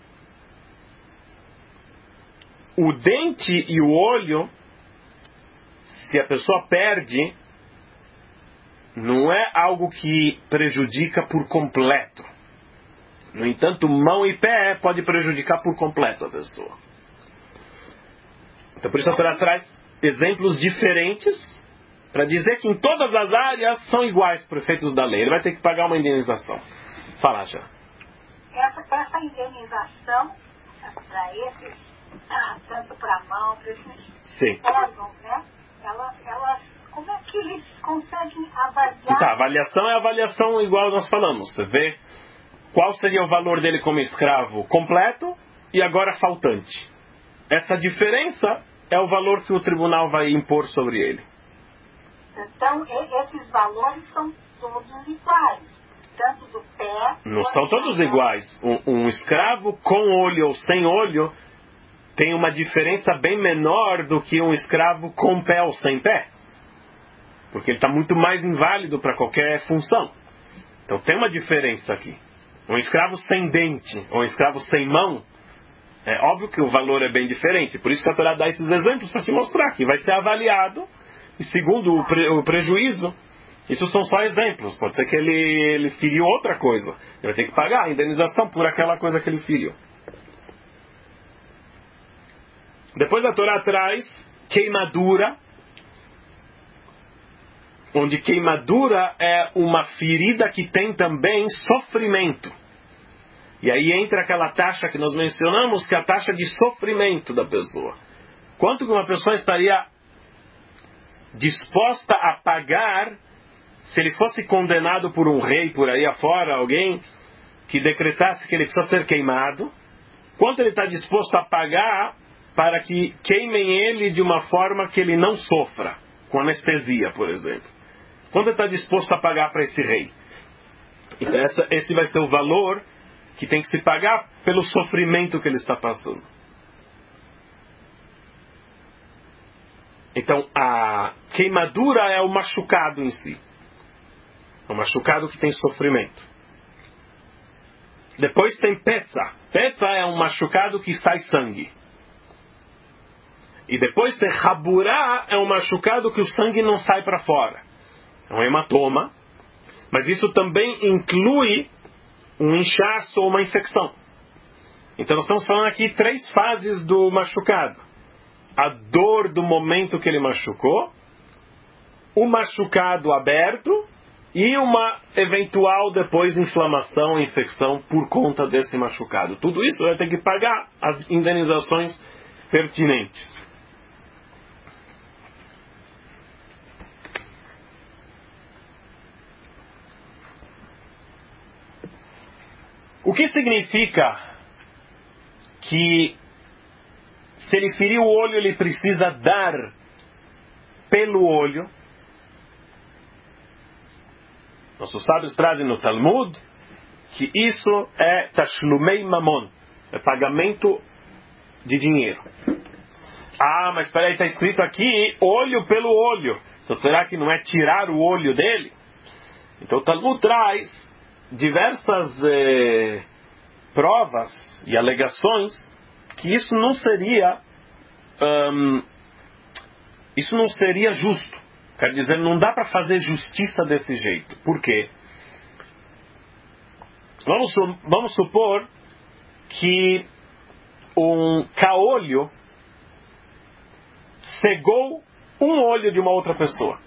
O dente e o olho, se a pessoa perde, não é algo que prejudica por completo. No entanto, mão e pé pode prejudicar por completo a pessoa. Então, por isso a Torá traz exemplos diferentes para dizer que em todas as áreas são iguais para efeitos da lei. Ele vai ter que pagar uma indenização. Fala, já. Essa, essa indenização para esses, tanto para a mão, para esses Sim. órgãos, né? Ela, elas, como é que eles conseguem avaliar? Tá, a avaliação é a avaliação igual nós falamos. Você vê qual seria o valor dele como escravo completo e agora faltante. Essa diferença é o valor que o tribunal vai impor sobre ele. Então, e, esses valores são todos iguais. Tanto do pé... Não são todos iguais. Um, um escravo com olho ou sem olho tem uma diferença bem menor do que um escravo com pé ou sem pé. Porque ele está muito mais inválido para qualquer função. Então tem uma diferença aqui. Um escravo sem dente ou um escravo sem mão, é óbvio que o valor é bem diferente. Por isso que a Torá dá esses exemplos para te mostrar que vai ser avaliado e segundo o, pre, o prejuízo. Isso são só exemplos. Pode ser que ele, ele feriu outra coisa. Ele vai ter que pagar a indenização por aquela coisa que ele feriu. Depois a Torá traz queimadura, onde queimadura é uma ferida que tem também sofrimento. E aí entra aquela taxa que nós mencionamos, que é a taxa de sofrimento da pessoa. Quanto que uma pessoa estaria disposta a pagar se ele fosse condenado por um rei por aí afora, alguém que decretasse que ele precisa ser queimado? Quanto ele está disposto a pagar para que queimem ele de uma forma que ele não sofra, com anestesia, por exemplo? Quanto ele está disposto a pagar para esse rei? Então essa, esse vai ser o valor que tem que se pagar pelo sofrimento que ele está passando. Então a queimadura é o machucado em si. É um machucado que tem sofrimento. Depois tem petza. Petza é um machucado que sai sangue. E depois tem raburá, é um machucado que o sangue não sai para fora. É um hematoma. Mas isso também inclui um inchaço ou uma infecção. Então nós estamos falando aqui três fases do machucado. A dor do momento que ele machucou, o machucado aberto e uma eventual depois inflamação, infecção por conta desse machucado. Tudo isso vai ter que pagar as indenizações pertinentes. O que significa que se ele ferir o olho, ele precisa dar pelo olho? Nossos sábios trazem no Talmud que isso é tashlumei mamon, é pagamento de dinheiro. Ah, mas espera aí, está escrito aqui olho pelo olho. Então será que não é tirar o olho dele? Então o Talmud traz diversas eh, provas e alegações que isso não seria um, isso não seria justo. Quer dizer, não dá para fazer justiça desse jeito. Por quê? Vamos, vamos supor que um caolho cegou um olho de uma outra pessoa.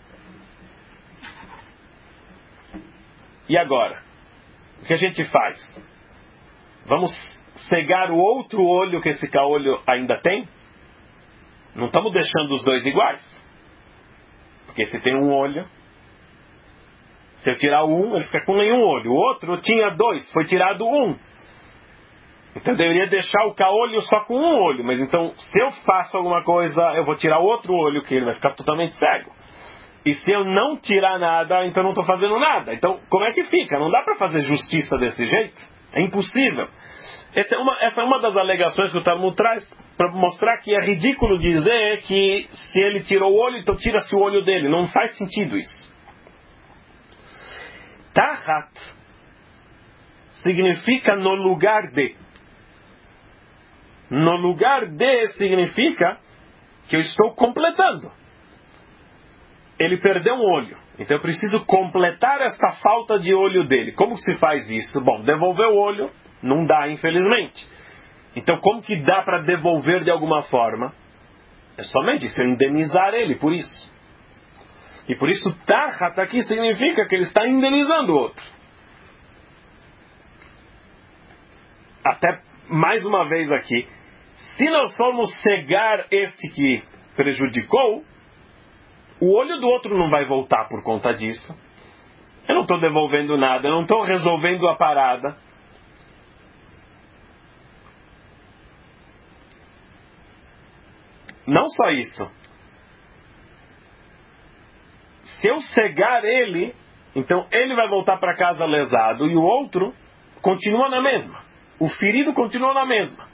E agora? O que a gente faz? Vamos cegar o outro olho que esse caolho ainda tem? Não estamos deixando os dois iguais. Porque se tem um olho, se eu tirar um, ele fica com nenhum olho. O outro tinha dois, foi tirado um. Então eu deveria deixar o caolho só com um olho. Mas então, se eu faço alguma coisa, eu vou tirar outro olho, que ele vai ficar totalmente cego. E se eu não tirar nada, então eu não estou fazendo nada. Então, como é que fica? Não dá para fazer justiça desse jeito? É impossível. Essa é uma, essa é uma das alegações que o Talmud traz para mostrar que é ridículo dizer que se ele tirou o olho, então tira-se o olho dele. Não faz sentido isso. Tahat significa no lugar de. No lugar de significa que eu estou completando. Ele perdeu um olho. Então eu preciso completar esta falta de olho dele. Como se faz isso? Bom, devolver o olho não dá, infelizmente. Então como que dá para devolver de alguma forma? É somente se eu indenizar ele por isso. E por isso Tahat aqui significa que ele está indenizando o outro. Até mais uma vez aqui, se nós formos cegar este que prejudicou, o olho do outro não vai voltar por conta disso. Eu não estou devolvendo nada, eu não estou resolvendo a parada. Não só isso. Se eu cegar ele, então ele vai voltar para casa lesado e o outro continua na mesma. O ferido continua na mesma.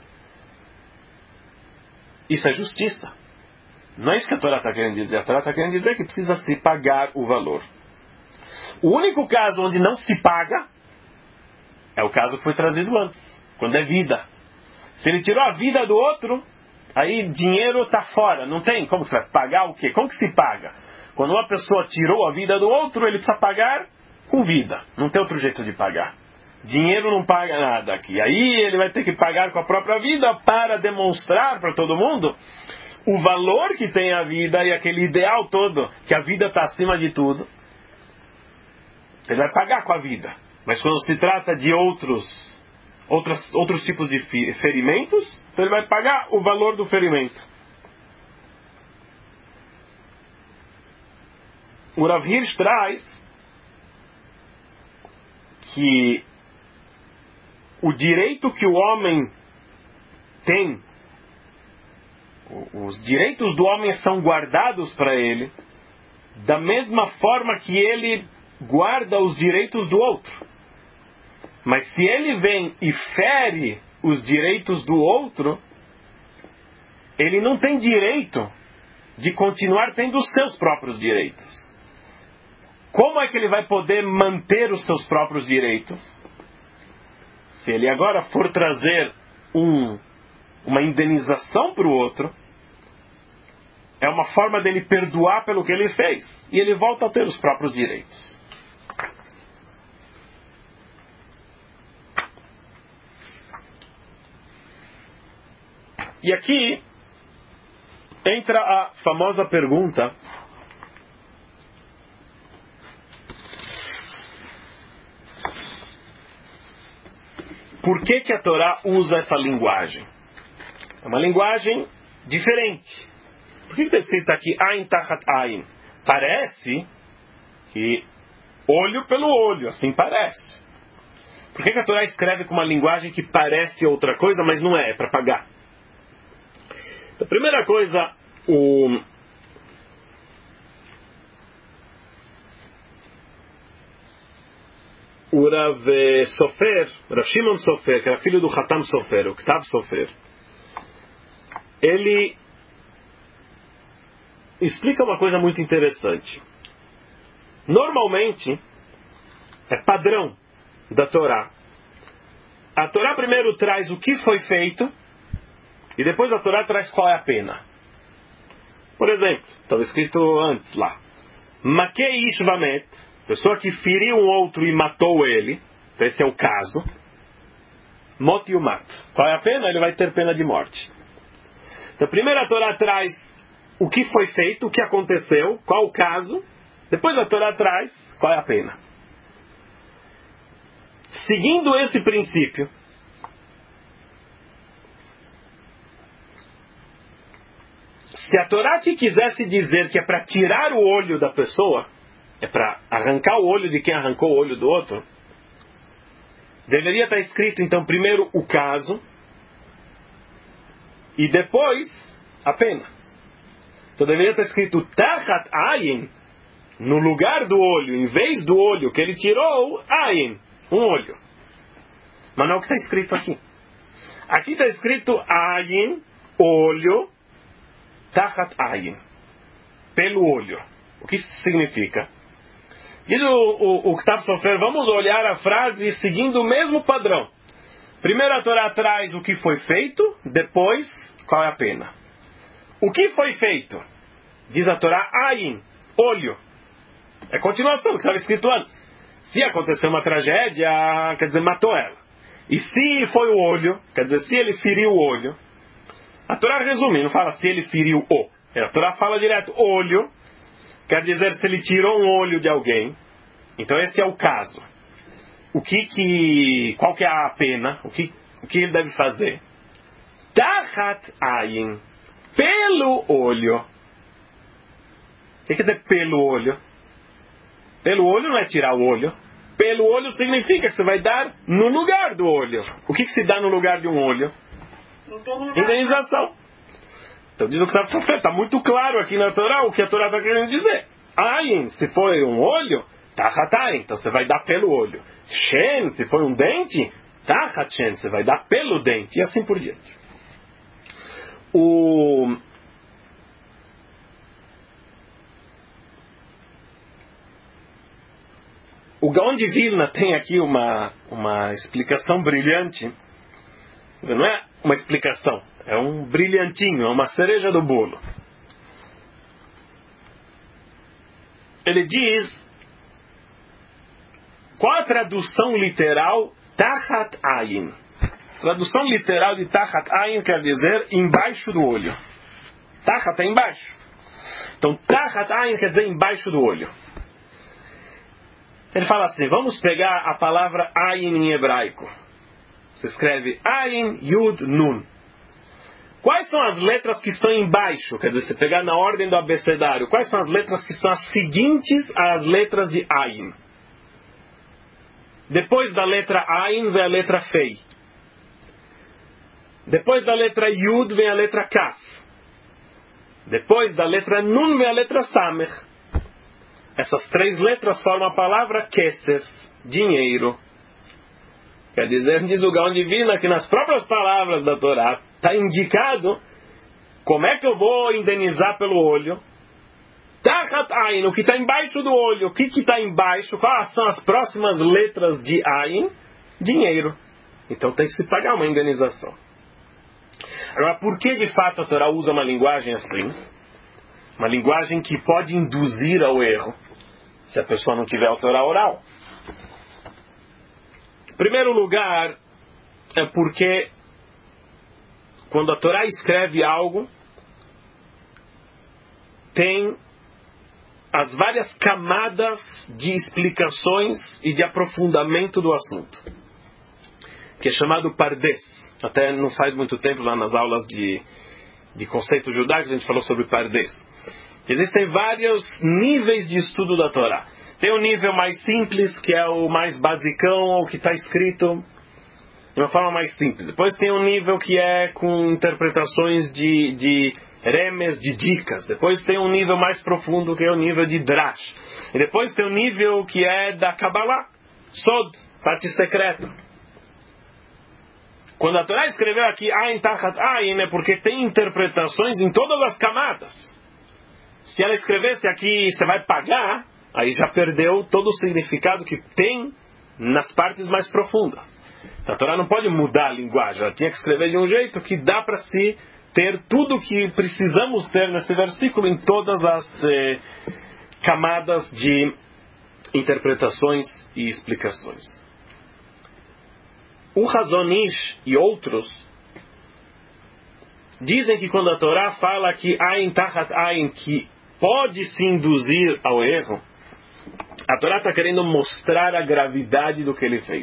Isso é justiça. Não é isso que a Torá está querendo dizer. A Torá está querendo dizer que precisa se pagar o valor. O único caso onde não se paga é o caso que foi trazido antes, quando é vida. Se ele tirou a vida do outro, aí dinheiro está fora. Não tem. Como que você vai pagar o quê? Como que se paga? Quando uma pessoa tirou a vida do outro, ele precisa pagar com vida. Não tem outro jeito de pagar. Dinheiro não paga nada aqui. Aí ele vai ter que pagar com a própria vida para demonstrar para todo mundo o valor que tem a vida e aquele ideal todo, que a vida está acima de tudo. Ele vai pagar com a vida. Mas quando se trata de outros, outros, outros tipos de ferimentos, então ele vai pagar o valor do ferimento. O Rav Hirsch traz que o direito que o homem tem, os direitos do homem são guardados para ele, da mesma forma que ele guarda os direitos do outro. Mas se ele vem e fere os direitos do outro, ele não tem direito de continuar tendo os seus próprios direitos. Como é que ele vai poder manter os seus próprios direitos? Se ele agora for trazer um, uma indenização para o outro, é uma forma dele perdoar pelo que ele fez. E ele volta a ter os próprios direitos. E aqui entra a famosa pergunta: por que que a Torá usa essa linguagem? É uma linguagem diferente. Por que está escrito aqui Ain Tachat Ain? Parece que olho pelo olho, assim parece. Por que que a Torá escreve com uma linguagem que parece outra coisa, mas não é? É para pagar. A primeira coisa, o o Rav Sofer, Rav Shimon Sofer, que era filho do Hatam Sofer, o Ktav Sofer, ele explica uma coisa muito interessante. Normalmente, é padrão da Torá. A Torá primeiro traz o que foi feito, e depois a Torá traz qual é a pena. Por exemplo, estava escrito antes lá, Makei Ish Vamet, pessoa que feriu um outro e matou ele, então esse é o caso. Mot Yumat. Qual é a pena? Ele vai ter pena de morte. Então primeiro a Torá traz o que foi feito, o que aconteceu, qual o caso. Depois a Torá traz qual é a pena. Seguindo esse princípio, Se a Torá te quisesse dizer que é para tirar o olho da pessoa, é para arrancar o olho de quem arrancou o olho do outro, deveria estar escrito, então, primeiro o caso e depois a pena. Então deveria estar escrito Tachat Ayin, no lugar do olho, em vez do olho que ele tirou, Ayin, um olho. Mas não é o que está escrito aqui. Aqui está escrito Ayin, olho, Tachat Ayin, pelo olho. O que isso significa? Diz o, o, o Ktav Sofer, vamos olhar a frase seguindo o mesmo padrão. Primeiro a Torá traz o que foi feito, depois qual é a pena. O que foi feito? Diz a Torá, Ayin, olho. É a continuação do que estava escrito antes. Se aconteceu uma tragédia, quer dizer, matou ela. E se foi o olho, quer dizer, se ele feriu o olho, a Torá resume, não fala se ele feriu o. A Torá fala direto, olho, quer dizer se ele tirou um olho de alguém. Então esse é o caso. O que que, qual que é a pena? O que, o que ele deve fazer? Tachat Ayin, pelo olho. O que quer dizer pelo olho? Pelo olho não é tirar o olho. Pelo olho significa que você vai dar no lugar do olho. O que, que se dá no lugar de um olho? Indenização. Indenização. Então diz o que está sofrendo. Está muito claro aqui na Torá o que a Torá está querendo dizer. Ayin, se foi um olho, Tachat Ayin, então você vai dar pelo olho. Shen, se foi um dente, Tachat Shen, você vai dar pelo dente. E assim por diante. O... O Gaon de Vilna tem aqui uma, uma explicação brilhante. Não é uma explicação, é um brilhantinho, é uma cereja do bolo. Ele diz, qual a tradução literal Tachat Ayin? Tradução literal de Tachat Ayin quer dizer embaixo do olho. Tachat é embaixo. Então Tachat Ayin quer dizer embaixo do olho. Ele fala assim, vamos pegar a palavra Ayin em hebraico. Se escreve Ayin, Yud, Nun. Quais são as letras que estão embaixo? Quer dizer, se pegar na ordem do abecedário, quais são as letras que são as seguintes às letras de Ayin? Depois da letra Ayin vem a letra Fei. Depois da letra Yud vem a letra Kaf. Depois da letra Nun vem a letra Samech. Essas três letras formam a palavra Kesef, dinheiro. Quer dizer, diz o Gaon de Vilna que nas próprias palavras da Torá está indicado como é que eu vou indenizar pelo olho. Tachat Ayin, o que está embaixo do olho. O que está embaixo? Quais são as próximas letras de Ayin? Dinheiro. Então tem que se pagar uma indenização. Agora, por que de fato a Torá usa uma linguagem assim? Uma linguagem que pode induzir ao erro, se a pessoa não tiver a Torá oral. Em primeiro lugar, é porque quando a Torá escreve algo, tem as várias camadas de explicações e de aprofundamento do assunto, que é chamado Pardes. Até não faz muito tempo, lá nas aulas de, de conceito judaico, a gente falou sobre Pardes. Existem vários níveis de estudo da Torá. Tem o nível mais simples, que é o mais basicão, o que está escrito de uma forma mais simples. Depois tem um nível que é com interpretações de, de remes, de dicas. Depois tem um nível mais profundo, que é o nível de drash. E depois tem o nível que é da Kabbalah, Sod, parte secreta. Quando a Torá escreveu aqui Ayin Tachat Ayin, é porque tem interpretações em todas as camadas. Se ela escrevesse aqui, você vai pagar, aí já perdeu todo o significado que tem nas partes mais profundas. Então, a Torá não pode mudar a linguagem, ela tinha que escrever de um jeito que dá para se ter tudo o que precisamos ter nesse versículo em todas as eh, camadas de interpretações e explicações. O Hazon Ish e outros dizem que quando a Torá fala que Ayin Tachat Ayin, que pode se induzir ao erro, a Torá está querendo mostrar a gravidade do que ele fez.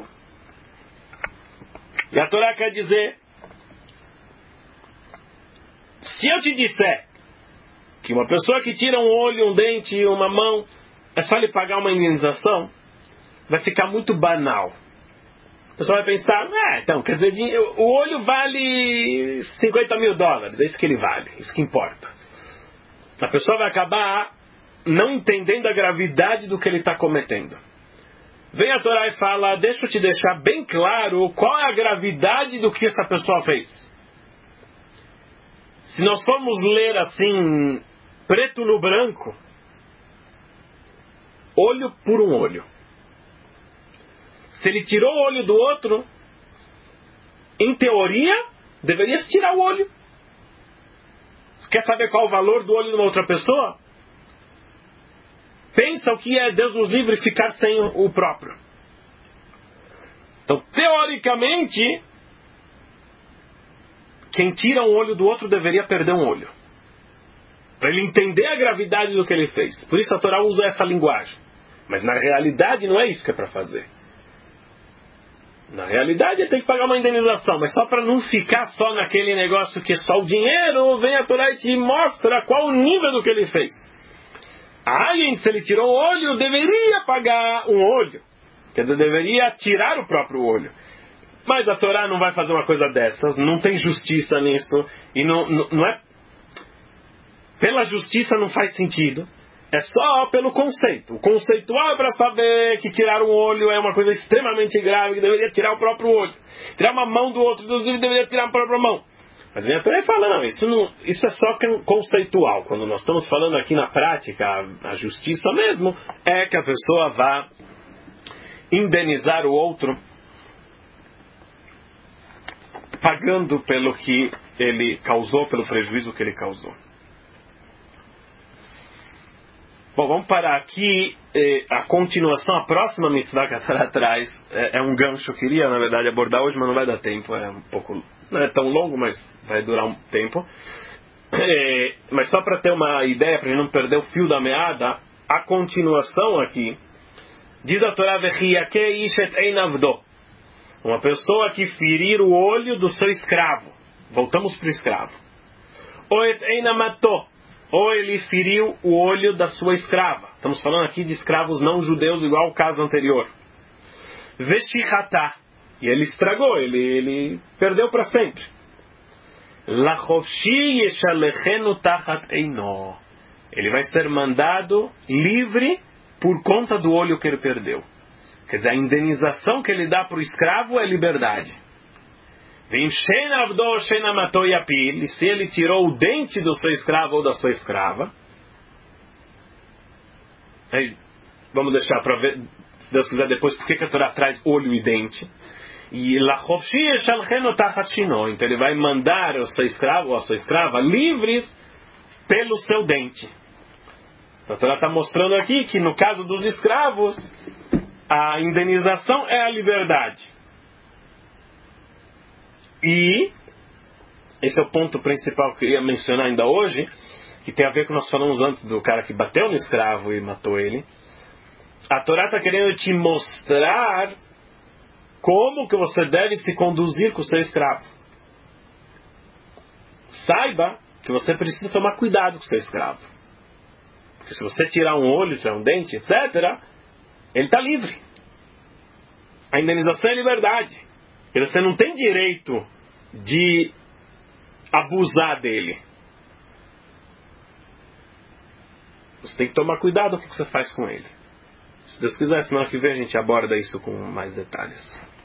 E a Torá quer dizer Se eu te disser que uma pessoa que tira um olho, um dente, uma mão, é só lhe pagar uma indenização, vai ficar muito banal. A pessoa vai pensar, ah, então, quer dizer, o olho vale cinquenta mil dólares, é isso que ele vale, isso que importa. A pessoa vai acabar não entendendo a gravidade do que ele está cometendo. Vem a Torá e fala, deixa eu te deixar bem claro qual é a gravidade do que essa pessoa fez. Se nós formos ler assim, preto no branco, olho por um olho. Se ele tirou o olho do outro, em teoria, deveria se tirar o olho. Quer saber qual o valor do olho de uma outra pessoa? Pensa o que é, Deus nos livre, ficar sem o próprio. Então, teoricamente, quem tira um olho do outro deveria perder um olho. Para ele entender a gravidade do que ele fez. Por isso a Torá usa essa linguagem. Mas na realidade não é isso que é para fazer. Na realidade ele tem que pagar uma indenização. Mas só para não ficar só naquele negócio que é só o dinheiro, vem a Torá e te mostra qual o nível do que ele fez. Ah, se ele tirou o olho, deveria pagar um olho. Quer dizer, deveria tirar o próprio olho. Mas a Torá não vai fazer uma coisa dessas. Não tem justiça nisso. E não, não, não é... Pela justiça não faz sentido. É só pelo conceito. O conceitual é para saber que tirar um olho é uma coisa extremamente grave, que deveria tirar o próprio olho. Tirar uma mão do outro, inclusive, deveria tirar a própria mão. Mas a Torá fala, não, isso, não, isso é só conceitual. Quando nós estamos falando aqui na prática, a, a justiça mesmo, é que a pessoa vá indenizar o outro pagando pelo que ele causou, pelo prejuízo que ele causou. Bom, vamos parar aqui. Eh, a continuação, a próxima mitzvah que a Torá traz é, é um gancho. Eu queria, na verdade, abordar hoje, mas não vai dar tempo. É um pouco, não é tão longo, mas vai durar um tempo. Eh, mas só para ter uma ideia, para não perder o fio da meada, a continuação aqui diz a Torá: "Vechiake ish et ein avdo", uma pessoa que ferir o olho do seu escravo. Voltamos para o escravo. Ou et ein amato, ou ele feriu o olho da sua escrava. Estamos falando aqui de escravos não judeus, igual ao caso anterior. Veshichata, e ele estragou, ele, ele perdeu para sempre. Lachofshi yeshalechenu tachat eino, ele vai ser mandado livre por conta do olho que ele perdeu. Quer dizer, a indenização que ele dá para o escravo é liberdade. E se ele tirou o dente do seu escravo ou da sua escrava, aí, vamos deixar para ver, se Deus quiser depois, por que a Torá traz olho e dente. E então ele vai mandar o seu escravo ou a sua escrava livres pelo seu dente. A Torá está mostrando aqui que no caso dos escravos, a indenização é a liberdade. E esse é o ponto principal que eu queria mencionar ainda hoje, que tem a ver com o que nós falamos antes do cara que bateu no escravo e matou ele. A Torá está querendo te mostrar como que você deve se conduzir com o seu escravo. Saiba que você precisa tomar cuidado com o seu escravo. Porque se você tirar um olho, tirar um dente, etcétera, ele está livre. A indenização é liberdade. E você não tem direito de abusar dele. Você tem que tomar cuidado com o que você faz com ele. Se Deus quiser, semana que vem a gente aborda isso com mais detalhes.